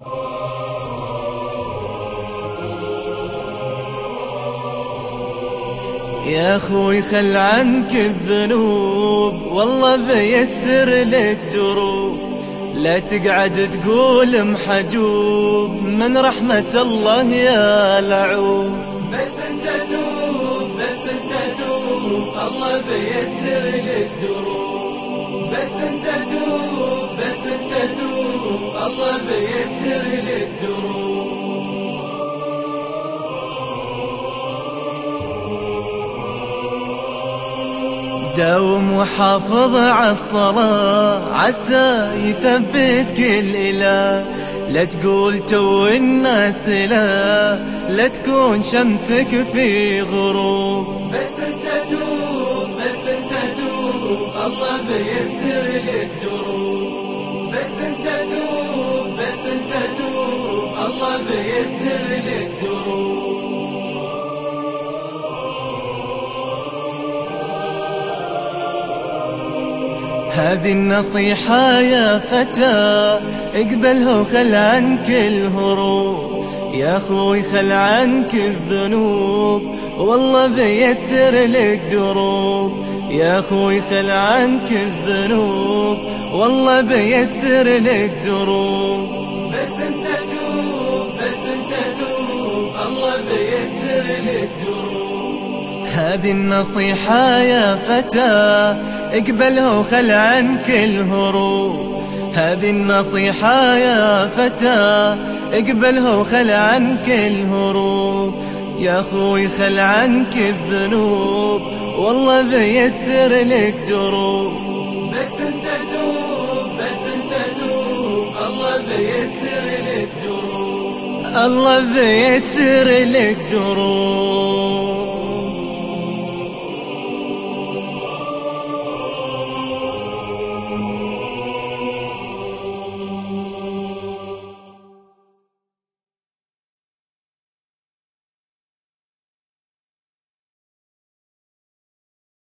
يا أخوي خل عنك الذنوب والله بيسر لك دروب، لا تقعد تقول محجوب من رحمة الله يا لعوب. بس انت توب، بس انت توب الله بيسر لك دروب. بس انت توب، بس انت توب الله بيسر لك دروب. داوم وحافظ على الصلاة عسى يثبتك الإله، لا تقول تو الناس لا تكون شمسك في غروب. بس انت توب، بس انت توب الله بيسر لك دروب. بس انت توب، بس انت توب الله بيسر لك دروب. هذه النصيحة يا فتى اقبلها وخل عنك الهروب، يا أخوي خل عنك الذنوب والله بيسر لك دروب. يا أخوي خل عنك الذنوب والله بيسر لك دروب. بس انت توب، بس انت توب الله بيسر لك دروب. هذه النصيحة يا فتى اقبلها وخل عنك الهروب. هذه النصيحة يا فتى اقبلها وخل عنك الهروب. يا أخوي خل عنك الذنوب والله بيسر لك دروب. بس انت توب، بس انت توب الله بيسر لك دروب. الله بيسر لك دروب.